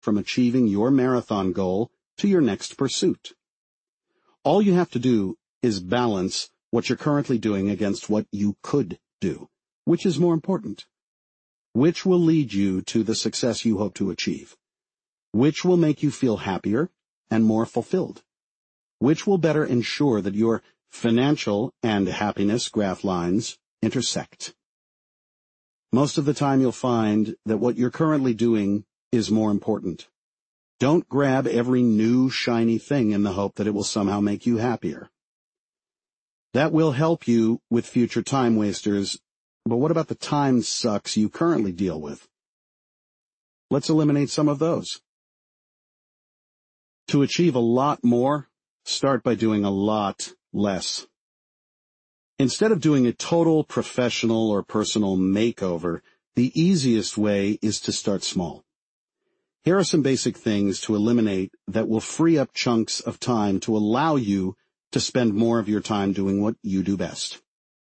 from achieving your marathon goal to your next pursuit. All you have to do is balance what you're currently doing against what you could do. Which is more important? Which will lead you to the success you hope to achieve? Which will make you feel happier and more fulfilled? Which will better ensure that your financial and happiness graph lines intersect? Most of the time you'll find that what you're currently doing is more important. Don't grab every new shiny thing in the hope that it will somehow make you happier. That will help you with future time wasters, but what about the time sucks you currently deal with? Let's eliminate some of those. To achieve a lot more, start by doing a lot less. Instead of doing a total professional or personal makeover, the easiest way is to start small. Here are some basic things to eliminate that will free up chunks of time to allow you to spend more of your time doing what you do best.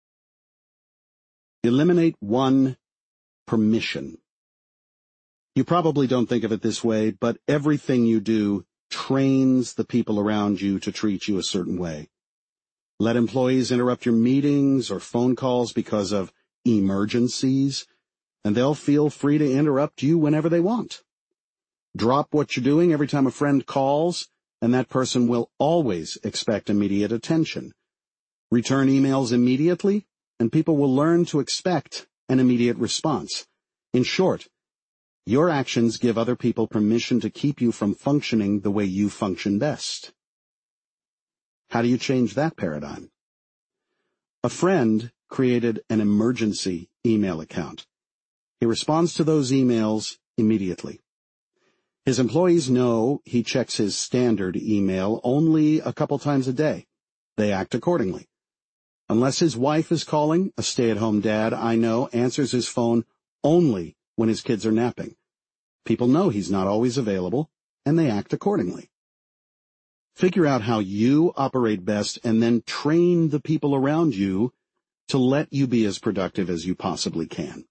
Eliminate 1, permission. You probably don't think of it this way, but everything you do trains the people around you to treat you a certain way. Let employees interrupt your meetings or phone calls because of emergencies, and they'll feel free to interrupt you whenever they want. Drop what you're doing every time a friend calls, and that person will always expect immediate attention. Return emails immediately, and people will learn to expect an immediate response. In short, your actions give other people permission to keep you from functioning the way you function best. How do you change that paradigm? A friend created an emergency email account. He responds to those emails immediately. His employees know he checks his standard email only a couple times a day. They act accordingly. Unless his wife is calling, a stay-at-home dad I know answers his phone only when his kids are napping. People know he's not always available, and they act accordingly. Figure out how you operate best and then train the people around you to let you be as productive as you possibly can.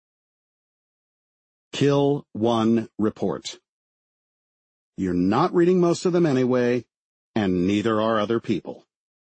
Kill 1 report. You're not reading most of them anyway, and neither are other people.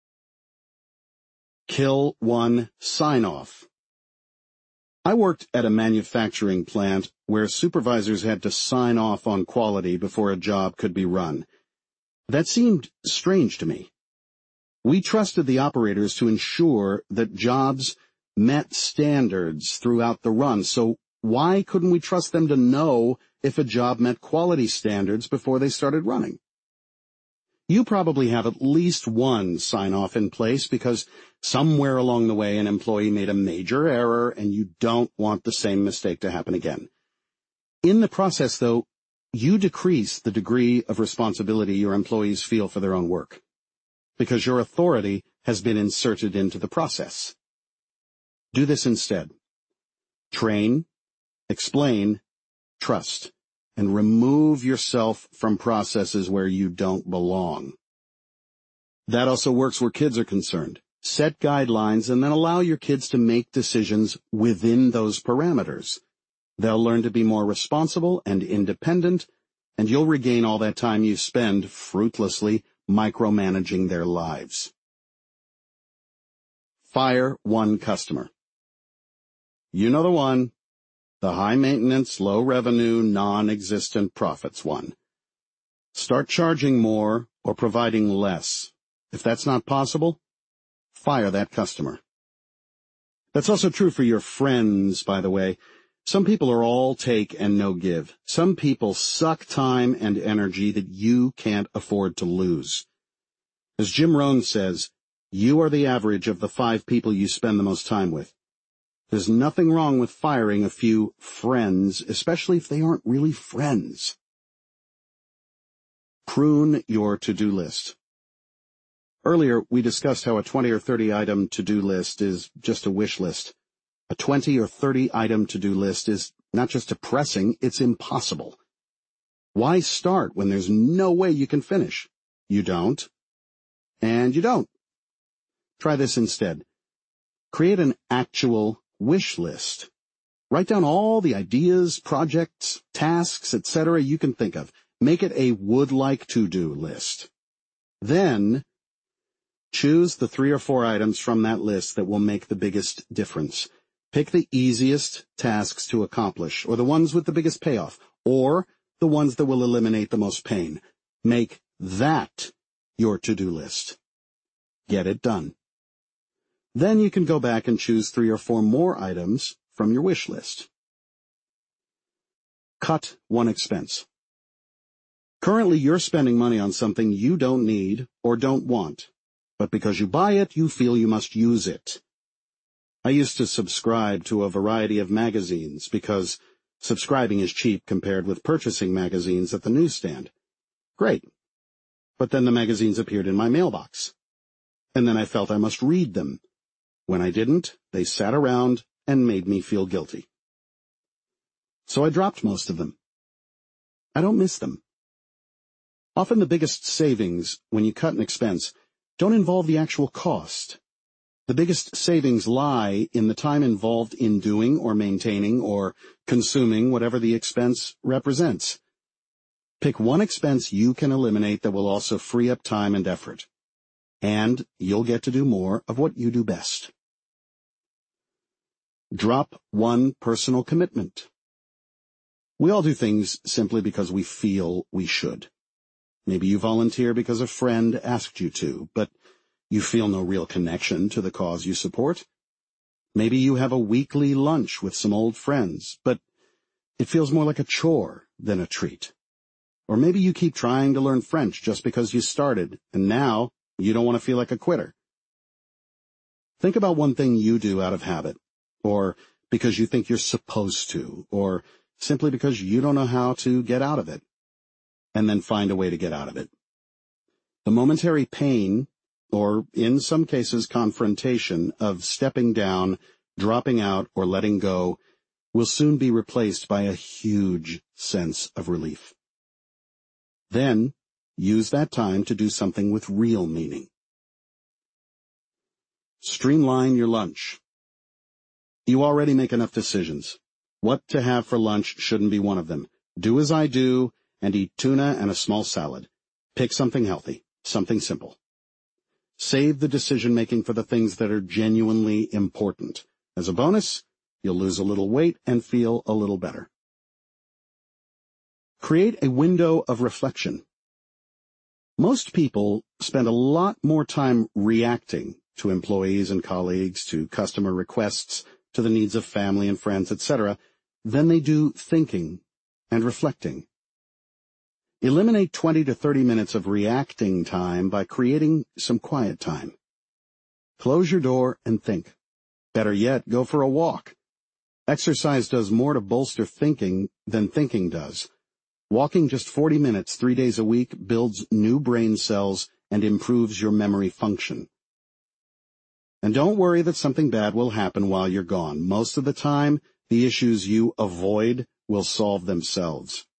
Kill 1 sign-off. I worked at a manufacturing plant where supervisors had to sign off on quality before a job could be run. That seemed strange to me. We trusted the operators to ensure that jobs met standards throughout the run, so why couldn't we trust them to know if a job met quality standards before they started running? You probably have at least 1 sign-off in place because somewhere along the way an employee made a major error and you don't want the same mistake to happen again. In the process, though, you decrease the degree of responsibility your employees feel for their own work because your authority has been inserted into the process. Do this instead. Train, explain, trust, and remove yourself from processes where you don't belong. That also works where kids are concerned. Set guidelines and then allow your kids to make decisions within those parameters. They'll learn to be more responsible and independent, and you'll regain all that time you spend fruitlessly micromanaging their lives. Fire 1 customer. You know the one. The high-maintenance, low-revenue, non-existent profits one. Start charging more or providing less. If that's not possible, fire that customer. That's also true for your friends, by the way. Some people are all take and no give. Some people suck time and energy that you can't afford to lose. As Jim Rohn says, you are the average of the 5 people you spend the most time with. There's nothing wrong with firing a few friends, especially if they aren't really friends. Prune your to-do list. Earlier, we discussed how a 20 or 30 item to-do list is just a wish list. A 20 or 30 item to-do list is not just depressing, it's impossible. Why start when there's no way you can finish? You don't. And you don't. Try this instead. Create an actual wish list. Write down all the ideas, projects, tasks, etc. you can think of. Make it a would-like-to-do list. Then, choose the 3 or 4 items from that list that will make the biggest difference. Pick the easiest tasks to accomplish, or the ones with the biggest payoff, or the ones that will eliminate the most pain. Make that your to-do list. Get it done. Then you can go back and choose 3 or 4 more items from your wish list. Cut one expense. Currently, you're spending money on something you don't need or don't want, but because you buy it, you feel you must use it. I used to subscribe to a variety of magazines because subscribing is cheap compared with purchasing magazines at the newsstand. Great. But then the magazines appeared in my mailbox. And then I felt I must read them. When I didn't, they sat around and made me feel guilty. So I dropped most of them. I don't miss them. Often the biggest savings, when you cut an expense, don't involve the actual cost. The biggest savings lie in the time involved in doing or maintaining or consuming whatever the expense represents. Pick one expense you can eliminate that will also free up time and effort. And you'll get to do more of what you do best. Drop one personal commitment. We all do things simply because we feel we should. Maybe you volunteer because a friend asked you to, but you feel no real connection to the cause you support. Maybe you have a weekly lunch with some old friends, but it feels more like a chore than a treat. Or maybe you keep trying to learn French just because you started, and now you don't want to feel like a quitter. Think about one thing you do out of habit, or because you think you're supposed to, or simply because you don't know how to get out of it, and then find a way to get out of it. The momentary pain, or in some cases confrontation, of stepping down, dropping out, or letting go will soon be replaced by a huge sense of relief. Then, use that time to do something with real meaning. Streamline your lunch. You already make enough decisions. What to have for lunch shouldn't be one of them. Do as I do and eat tuna and a small salad. Pick something healthy, something simple. Save the decision-making for the things that are genuinely important. As a bonus, you'll lose a little weight and feel a little better. Create a window of reflection. Most people spend a lot more time reacting to employees and colleagues, to customer requests, to the needs of family and friends, etc., than they do thinking and reflecting. Eliminate 20 to 30 minutes of reacting time by creating some quiet time. Close your door and think. Better yet, go for a walk. Exercise does more to bolster thinking than thinking does. Walking just 40 minutes 3 days a week builds new brain cells and improves your memory function. And don't worry that something bad will happen while you're gone. Most of the time, the issues you avoid will solve themselves.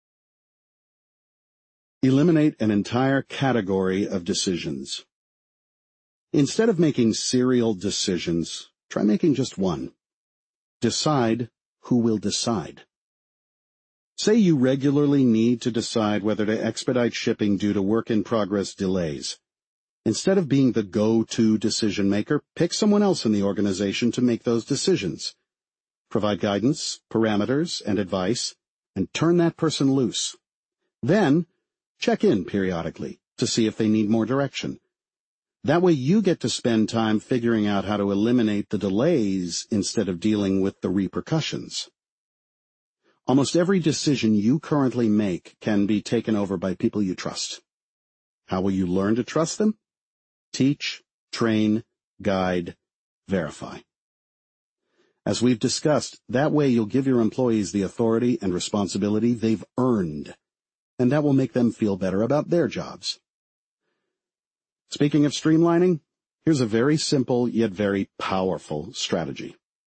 Eliminate an entire category of decisions. Instead of making serial decisions, try making just one. Decide who will decide. Say you regularly need to decide whether to expedite shipping due to work-in-progress delays. Instead of being the go-to decision-maker, pick someone else in the organization to make those decisions. Provide guidance, parameters, and advice, and turn that person loose. Then, check in periodically to see if they need more direction. That way you get to spend time figuring out how to eliminate the delays instead of dealing with the repercussions. Almost every decision you currently make can be taken over by people you trust. How will you learn to trust them? Teach, train, guide, verify. As we've discussed, that way you'll give your employees the authority and responsibility they've earned, and that will make them feel better about their jobs. Speaking of streamlining, here's a very simple yet very powerful strategy.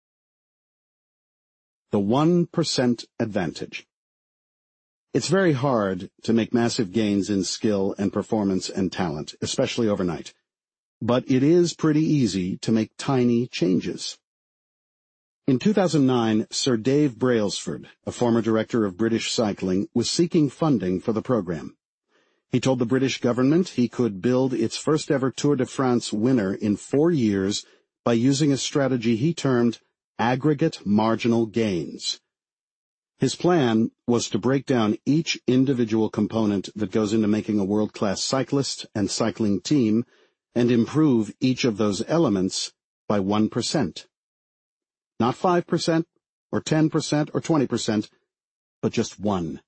The 1% advantage. It's very hard to make massive gains in skill and performance and talent, especially overnight. But it is pretty easy to make tiny changes. In 2009, Sir Dave Brailsford, a former director of British Cycling, was seeking funding for the program. He told the British government he could build its first-ever Tour de France winner in 4 years by using a strategy he termed aggregate marginal gains. His plan was to break down each individual component that goes into making a world-class cyclist and cycling team and improve each of those elements by 1%. Not 5% or 10% or 20%, but just 1%.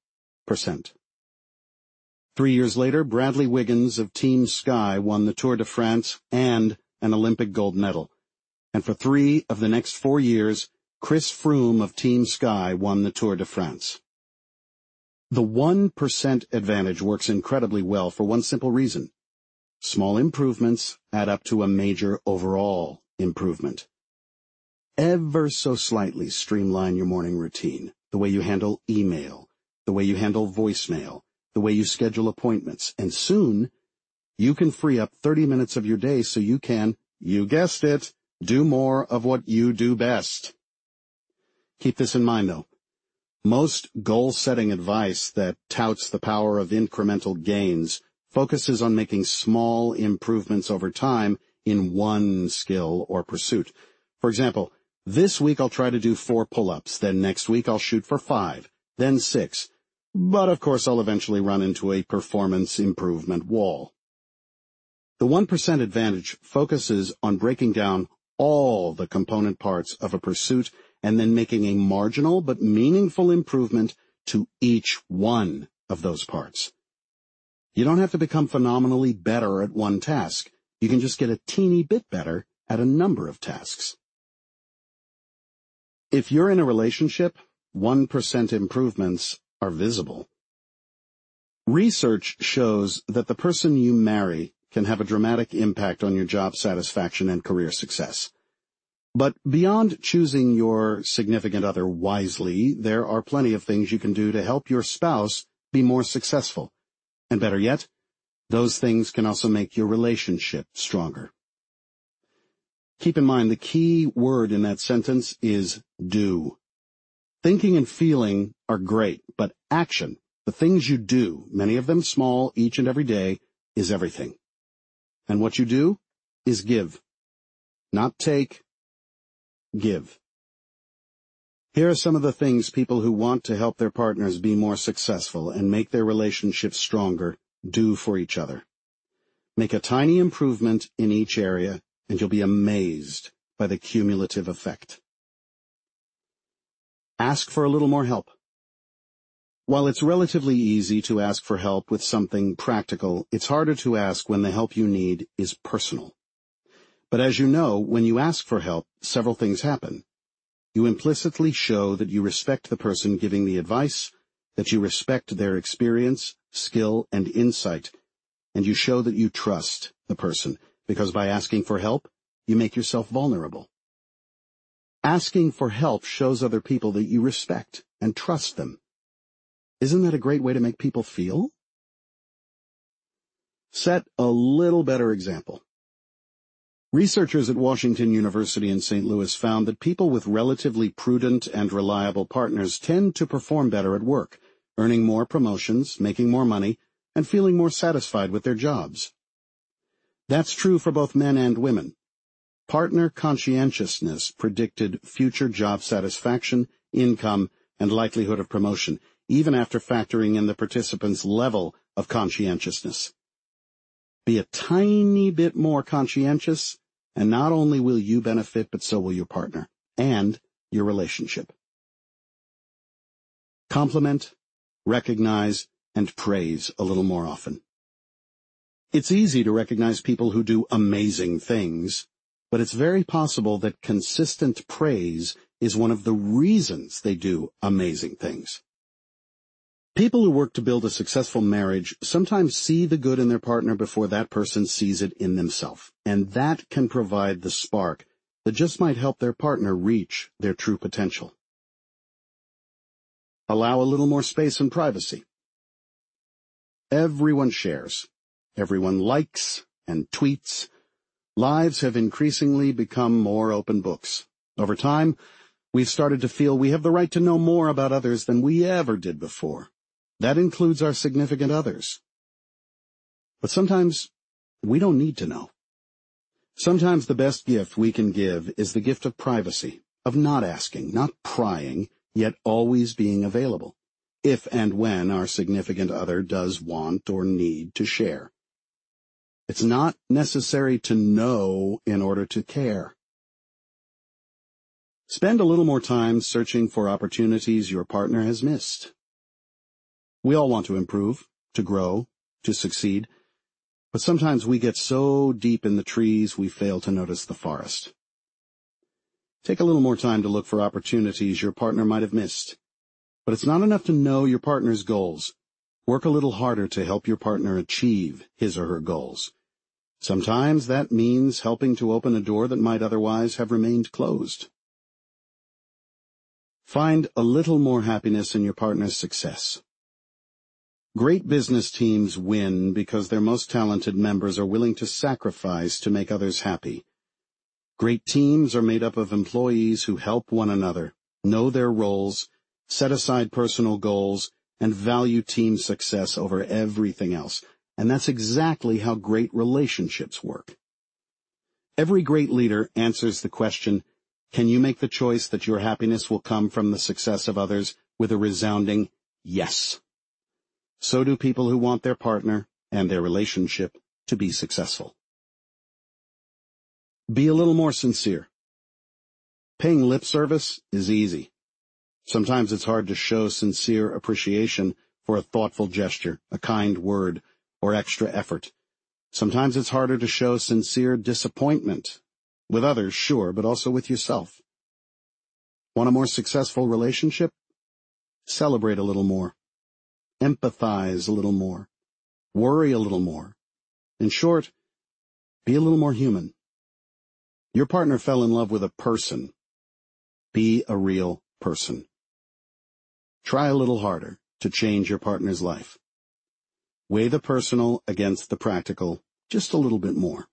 3 years later, Bradley Wiggins of Team Sky won the Tour de France and an Olympic gold medal. And for 3 of the next 4 years, Chris Froome of Team Sky won the Tour de France. The 1% advantage works incredibly well for one simple reason. Small improvements add up to a major overall improvement. Ever so slightly streamline your morning routine, the way you handle email, the way you handle voicemail, the way you schedule appointments, and soon you can free up 30 minutes of your day so you can, you guessed it, do more of what you do best. Keep this in mind, though. Most goal-setting advice that touts the power of incremental gains focuses on making small improvements over time in one skill or pursuit. For example, this week I'll try to do 4 pull-ups, then next week I'll shoot for 5, then 6. But of course I'll eventually run into a performance improvement wall. The 1% advantage focuses on breaking down all the component parts of a pursuit and then making a marginal but meaningful improvement to each one of those parts. You don't have to become phenomenally better at one task. You can just get a teeny bit better at a number of tasks. If you're in a relationship, 1% improvements are visible. Research shows that the person you marry can have a dramatic impact on your job satisfaction and career success. But beyond choosing your significant other wisely, there are plenty of things you can do to help your spouse be more successful. And better yet, those things can also make your relationship stronger. Keep in mind the key word in that sentence is do. Thinking and feeling are great, but action, the things you do, many of them small each and every day, is everything. And what you do is give. Not take, give. Here are some of the things people who want to help their partners be more successful and make their relationships stronger do for each other. Make a tiny improvement in each area, and you'll be amazed by the cumulative effect. Ask for a little more help. While it's relatively easy to ask for help with something practical, it's harder to ask when the help you need is personal. But as you know, when you ask for help, several things happen. You implicitly show that you respect the person giving the advice, that you respect their experience, skill, and insight, and you show that you trust the person, because by asking for help, you make yourself vulnerable. Asking for help shows other people that you respect and trust them. Isn't that a great way to make people feel? Set a little better example. Researchers at Washington University in St. Louis found that people with relatively prudent and reliable partners tend to perform better at work, earning more promotions, making more money, and feeling more satisfied with their jobs. That's true for both men and women. Partner conscientiousness predicted future job satisfaction, income, and likelihood of promotion, even after factoring in the participants' level of conscientiousness. Be a tiny bit more conscientious, and not only will you benefit, but so will your partner and your relationship. Compliment, recognize, and praise a little more often. It's easy to recognize people who do amazing things, but it's very possible that consistent praise is one of the reasons they do amazing things. People who work to build a successful marriage sometimes see the good in their partner before that person sees it in themselves, and that can provide the spark that just might help their partner reach their true potential. Allow a little more space and privacy. Everyone shares. Everyone likes and tweets. Lives have increasingly become more open books. Over time, We've started to feel we have the right to know more about others than we ever did before. That includes our significant others. But sometimes we don't need to know. Sometimes the best gift we can give is the gift of privacy, of not asking, not prying, yet always being available, if and when our significant other does want or need to share. It's not necessary to know in order to care. Spend a little more time searching for opportunities your partner has missed. We all want to improve, to grow, to succeed, but sometimes we get so deep in the trees we fail to notice the forest. Take a little more time to look for opportunities your partner might have missed. But it's not enough to know your partner's goals. Work a little harder to help your partner achieve his or her goals. Sometimes that means helping to open a door that might otherwise have remained closed. Find a little more happiness in your partner's success. Great business teams win because their most talented members are willing to sacrifice to make others happy. Great teams are made up of employees who help one another, know their roles, set aside personal goals, and value team success over everything else. And that's exactly how great relationships work. Every great leader answers the question, can you make the choice that your happiness will come from the success of others, with a resounding yes? So do people who want their partner and their relationship to be successful. Be a little more sincere. Paying lip service is easy. Sometimes it's hard to show sincere appreciation for a thoughtful gesture, a kind word, or extra effort. Sometimes it's harder to show sincere disappointment. With others, sure, but also with yourself. Want a more successful relationship? Celebrate a little more. Empathize a little more. Worry a little more. In short, be a little more human. Your partner fell in love with a person. Be a real person. Try a little harder to change your partner's life. Weigh the personal against the practical just a little bit more.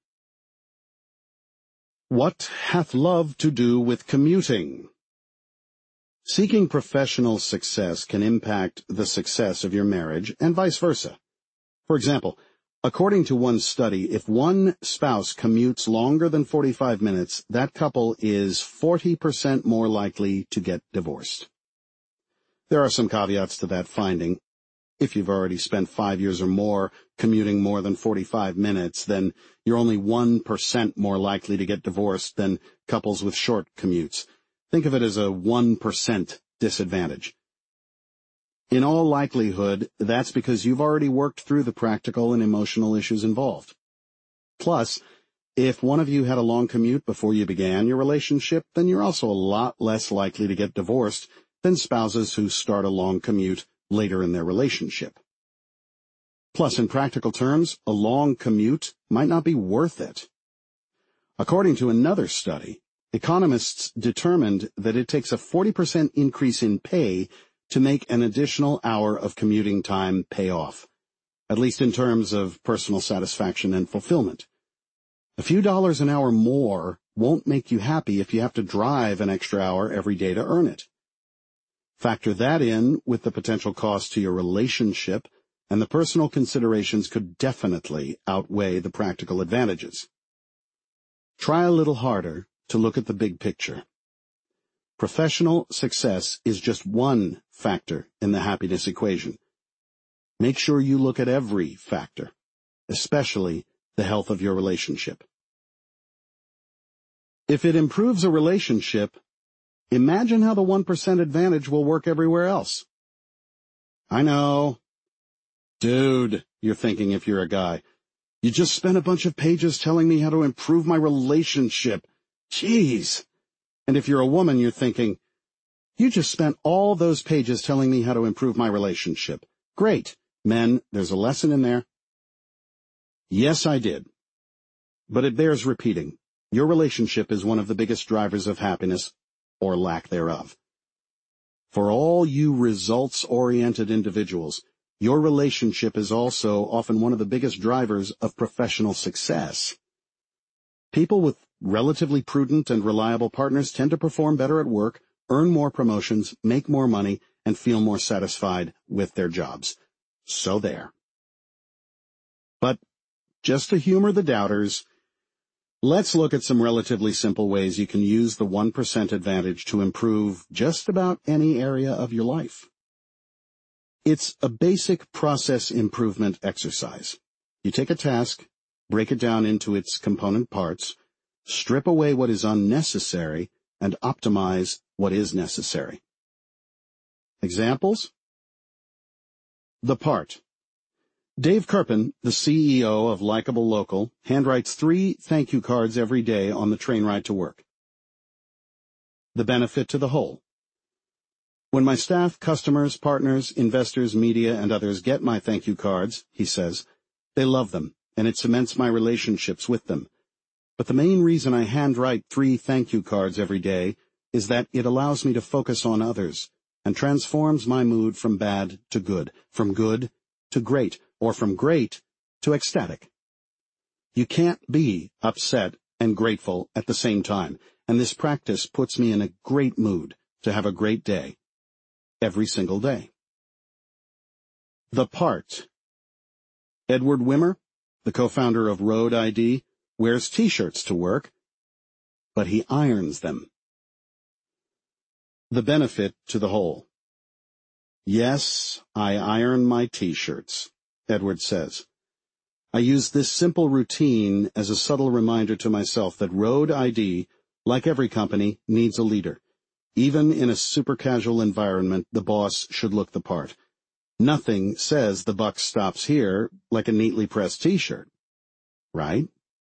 What hath love to do with commuting? Seeking professional success can impact the success of your marriage and vice versa. For example, according to one study, if one spouse commutes longer than 45 minutes, that couple is 40% more likely to get divorced. There are some caveats to that finding. If you've already spent 5 years or more commuting more than 45 minutes, then you're only 1% more likely to get divorced than couples with short commutes. Think of it as a 1% disadvantage. In all likelihood, that's because you've already worked through the practical and emotional issues involved. Plus, if one of you had a long commute before you began your relationship, then you're also a lot less likely to get divorced than spouses who start a long commute later in their relationship. Plus, in practical terms, a long commute might not be worth it. According to another study, economists determined that it takes a 40% increase in pay to make an additional hour of commuting time pay off, at least in terms of personal satisfaction and fulfillment. A few dollars an hour more won't make you happy if you have to drive an extra hour every day to earn it. Factor that in with the potential cost to your relationship, and the personal considerations could definitely outweigh the practical advantages. Try a little harder to look at the big picture. Professional success is just one factor in the happiness equation. Make sure you look at every factor, especially the health of your relationship. If it improves a relationship, imagine how the 1% advantage will work everywhere else. I know. Dude, you're thinking if you're a guy. You just spent a bunch of pages telling me how to improve my relationship. Jeez. And if you're a woman, you're thinking, you just spent all those pages telling me how to improve my relationship. Great. Men, there's a lesson in there. Yes, I did. But it bears repeating. Your relationship is one of the biggest drivers of happiness, or lack thereof. For all you results-oriented individuals, your relationship is also often one of the biggest drivers of professional success. People with relatively prudent and reliable partners tend to perform better at work, earn more promotions, make more money, and feel more satisfied with their jobs. So there. But just to humor the doubters, let's look at some relatively simple ways you can use the 1% advantage to improve just about any area of your life. It's a basic process improvement exercise. You take a task, break it down into its component parts, strip away what is unnecessary, and optimize what is necessary. Examples? The part. Dave Kirpin, the CEO of Likeable Local, handwrites 3 thank you cards every day on the train ride to work. The benefit to the whole. When my staff, customers, partners, investors, media, and others get my thank you cards, he says, they love them, and it cements my relationships with them. But the main reason I handwrite 3 thank you cards every day is that it allows me to focus on others and transforms my mood from bad to good, from good to great, or from great to ecstatic. You can't be upset and grateful at the same time, and this practice puts me in a great mood to have a great day, every single day. The part. Edward Wimmer, the co-founder of Road ID, wears T-shirts to work, but he irons them. The benefit to the whole. Yes, I iron my T-shirts, Edward says. I use this simple routine as a subtle reminder to myself that Road ID, like every company, needs a leader. Even in a super casual environment, the boss should look the part. Nothing says the buck stops here like a neatly pressed T-shirt, right?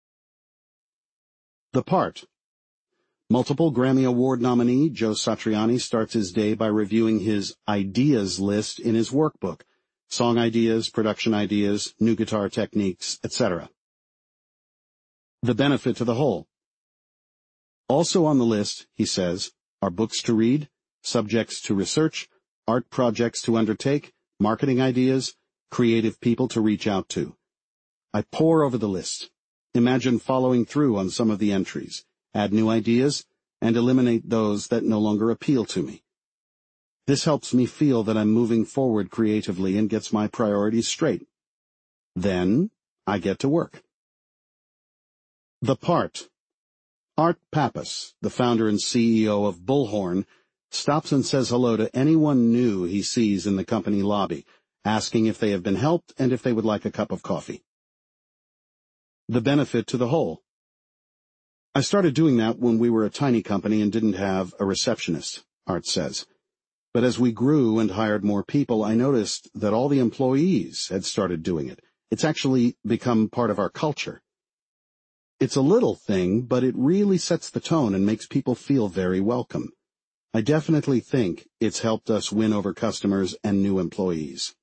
The part. Multiple Grammy Award nominee Joe Satriani starts his day by reviewing his ideas list in his workbook. Song ideas, production ideas, new guitar techniques, etc. The benefit to the whole. Also on the list, he says, are books to read, subjects to research, art projects to undertake, marketing ideas, creative people to reach out to. I pore over the list. Imagine following through on some of the entries, add new ideas, and eliminate those that no longer appeal to me. This helps me feel that I'm moving forward creatively and gets my priorities straight. Then I get to work. The part. Art Pappas, the founder and CEO of Bullhorn, stops and says hello to anyone new he sees in the company lobby, asking if they have been helped and if they would like a cup of coffee. The benefit to the whole. I started doing that when we were a tiny company and didn't have a receptionist, Art says. But as we grew and hired more people, I noticed that all the employees had started doing it. It's actually become part of our culture. It's a little thing, but it really sets the tone and makes people feel very welcome. I definitely think it's helped us win over customers and new employees.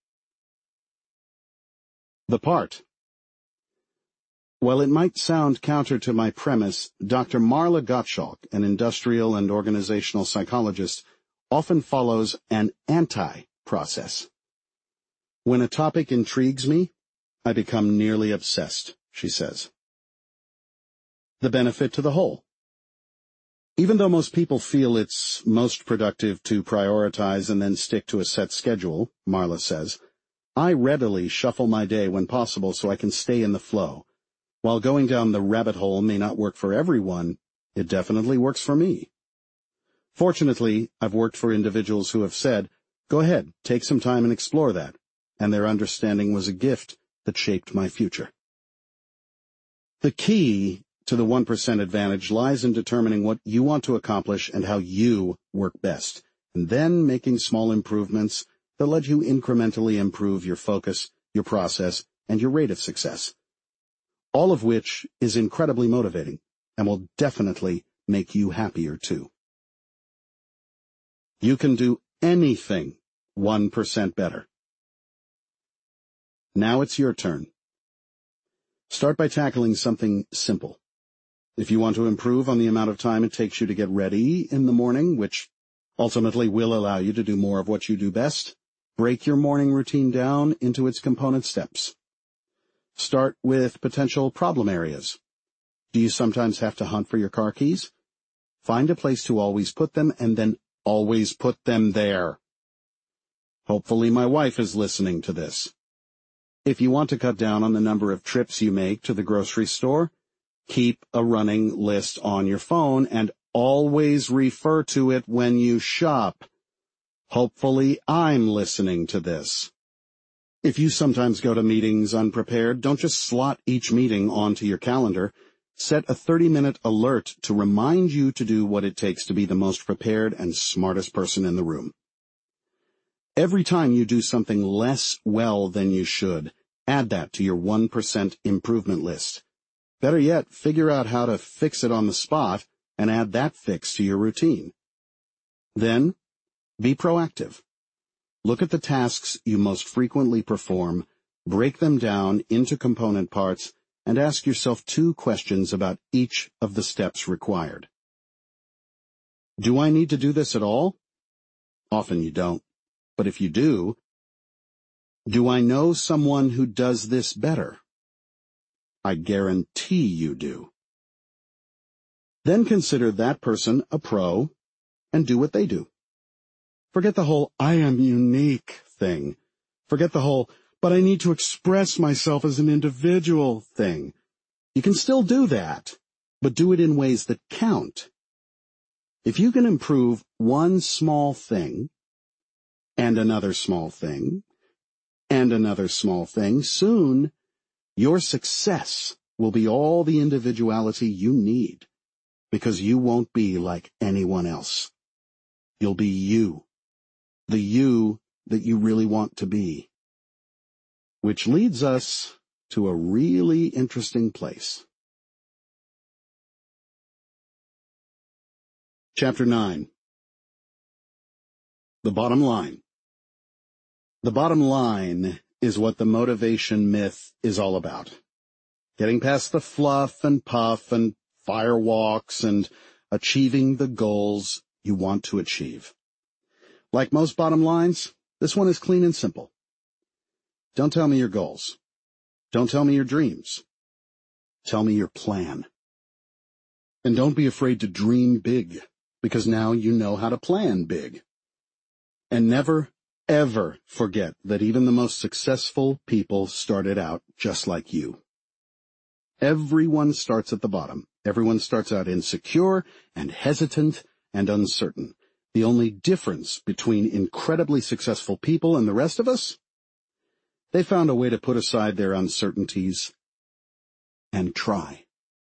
The part. While it might sound counter to my premise, Dr. Marla Gottschalk, an industrial and organizational psychologist, often follows an anti-process. When a topic intrigues me, I become nearly obsessed, she says. The benefit to the whole. Even though most people feel it's most productive to prioritize and then stick to a set schedule, Marla says, I readily shuffle my day when possible so I can stay in the flow. While going down the rabbit hole may not work for everyone, it definitely works for me. Fortunately, I've worked for individuals who have said, go ahead, take some time and explore that, and their understanding was a gift that shaped my future. The key to the 1% advantage lies in determining what you want to accomplish and how you work best, and then making small improvements that let you incrementally improve your focus, your process, and your rate of success. All of which is incredibly motivating and will definitely make you happier too. You can do anything 1% better. Now it's your turn. Start by tackling something simple. If you want to improve on the amount of time it takes you to get ready in the morning, which ultimately will allow you to do more of what you do best, break your morning routine down into its component steps. Start with potential problem areas. Do you sometimes have to hunt for your car keys? Find a place to always put them and then Always put them there. Hopefully my wife is listening to this. If you want to cut down on the number of trips you make to the grocery store, keep a running list on your phone and always refer to it when you shop. Hopefully I'm listening to this. If you sometimes go to meetings unprepared, don't just slot each meeting onto your calendar. Set a 30-minute alert to remind you to do what it takes to be the most prepared and smartest person in the room. Every time you do something less well than you should, add that to your 1% improvement list. Better yet, figure out how to fix it on the spot and add that fix to your routine. Then, be proactive. Look at the tasks you most frequently perform, break them down into component parts, and ask yourself 2 questions about each of the steps required. Do I need to do this at all? Often you don't. But if you do I know someone who does this better? I guarantee you do. Then consider that person a pro and do what they do. Forget the whole "I am unique" thing. Forget the whole "but I need to express myself as an individual" thing. You can still do that, but do it in ways that count. If you can improve one small thing, and another small thing, and another small thing, soon your success will be all the individuality you need, because you won't be like anyone else. You'll be you, the you that you really want to be. Which leads us to a really interesting place. Chapter 9. The bottom line. The bottom line is what the motivation myth is all about. Getting past the fluff and puff and firewalks and achieving the goals you want to achieve. Like most bottom lines, this one is clean and simple. Don't tell me your goals. Don't tell me your dreams. Tell me your plan. And don't be afraid to dream big, because now you know how to plan big. And never, ever forget that even the most successful people started out just like you. Everyone starts at the bottom. Everyone starts out insecure and hesitant and uncertain. The only difference between incredibly successful people and the rest of us? They found a way to put aside their uncertainties and try.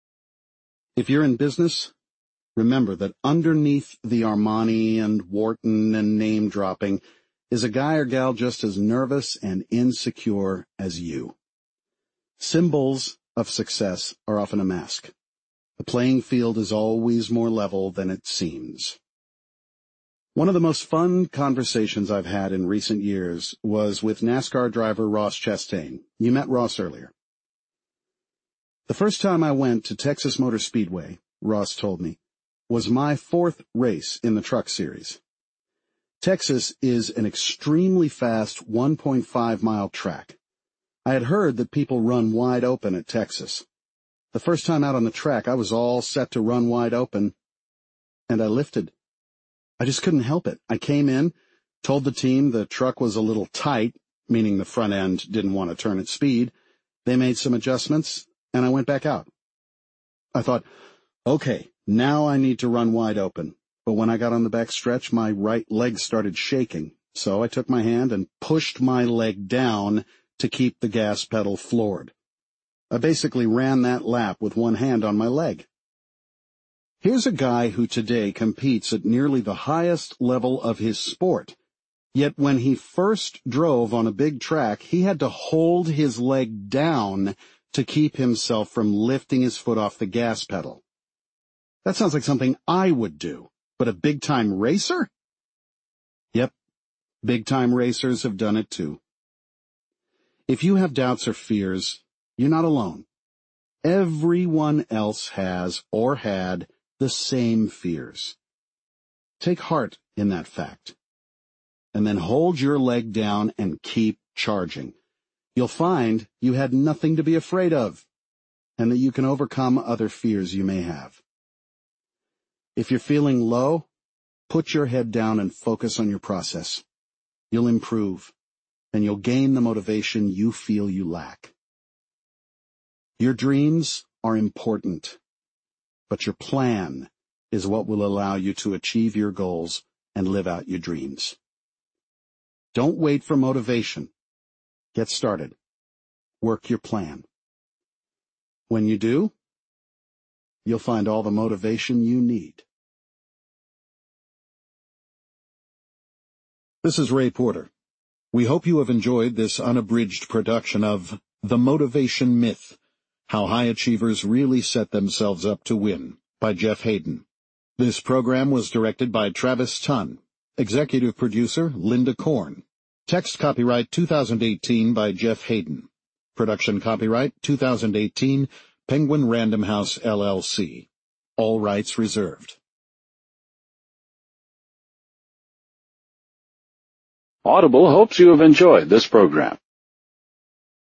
If you're in business, remember that underneath the Armani and Wharton and name-dropping is a guy or gal just as nervous and insecure as you. Symbols of success are often a mask. The playing field is always more level than it seems. One of the most fun conversations I've had in recent years was with NASCAR driver Ross Chastain. You met Ross earlier. The first time I went to Texas Motor Speedway, Ross told me, was my 4th race in the Truck Series. Texas is an extremely fast 1.5-mile track. I had heard that people run wide open at Texas. The first time out on the track, I was all set to run wide open, and I lifted. I just couldn't help it. I came in, told the team the truck was a little tight, meaning the front end didn't want to turn at speed. They made some adjustments, and I went back out. I thought, okay, now I need to run wide open. But when I got on the back stretch, my right leg started shaking. So I took my hand and pushed my leg down to keep the gas pedal floored. I basically ran that lap with one hand on my leg. Here's a guy who today competes at nearly the highest level of his sport. Yet when he first drove on a big track, he had to hold his leg down to keep himself from lifting his foot off the gas pedal. That sounds like something I would do. But a big-time racer? Yep, big-time racers have done it too. If you have doubts or fears, you're not alone. Everyone else has or had the same fears. Take heart in that fact. And then hold your leg down and keep charging. You'll find you had nothing to be afraid of, and that you can overcome other fears you may have. If you're feeling low, Put your head down and focus on your process. You'll improve, and you'll gain the motivation you feel you lack. Your dreams are important, but your plan is what will allow you to achieve your goals and live out your dreams. Don't wait for motivation. Get started. Work your plan. When you do, you'll find all the motivation you need. This is Ray Porter. We hope you have enjoyed this unabridged production of The Motivation Myth, How High Achievers Really Set Themselves Up to Win, by Jeff Hayden. This program was directed by Travis Tunn. Executive producer, Linda Korn. Text copyright 2018 by Jeff Hayden. Production copyright 2018, Penguin Random House, LLC. All rights reserved. Audible hopes you have enjoyed this program.